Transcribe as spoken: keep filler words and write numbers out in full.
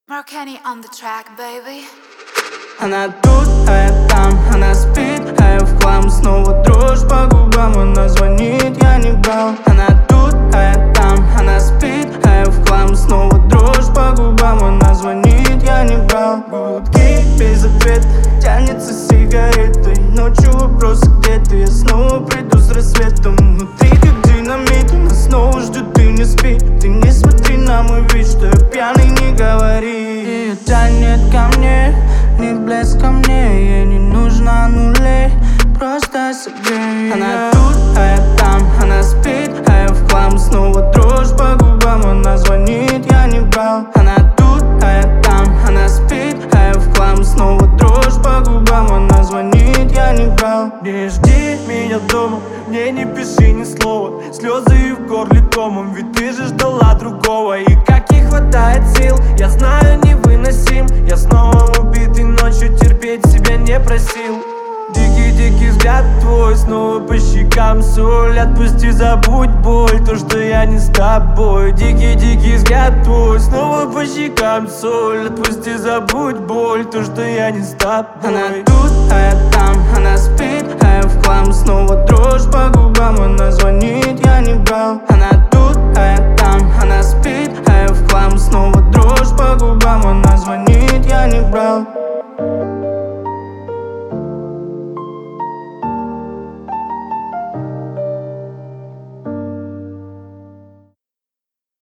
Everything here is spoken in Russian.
Marcani on the track, baby. Она тут, а я там, она спит, а я в хлам. Снова дрожь по губам, она звонит, я не брал. Она тут, а я там, она спит, а я в хлам. Снова дрожь по губам, она звонит, я не брал. Гудки без ответа, тянется сигаретой. Ночью вопрос, где ты, я снова приду с рассветом. Внутри как динамит, она снова ждет, ты не спи. Ты не смотри на мой вид, что я пьяный, не говори. Ее тянет ко мне, не блеск ко мне, ей не нужно нулей, просто согрей. Она тут, а я там, она спит, а я в хлам. Снова дрожь по губам, она звонит, я не брал. Она тут, а я там, она спит, а я в хлам. Снова дрожь по губам, она звонит, я не брал. Не жди меня дома, мне не пиши ни слова. Слезы и в горле комом, ведь ты же ждала другого. И как не хватает сил, я знаю, невыносим. Я снова убитый, ночью терпеть себя не просил. Дикий-дикий взгляд твой, снова по щекам соль. Отпусти, забудь боль, то, что я не с тобой. Дикий-дикий взгляд твой, снова по щекам соль. Отпусти, забудь боль, то, что я не с тобой. Она тут, а я там, она спит.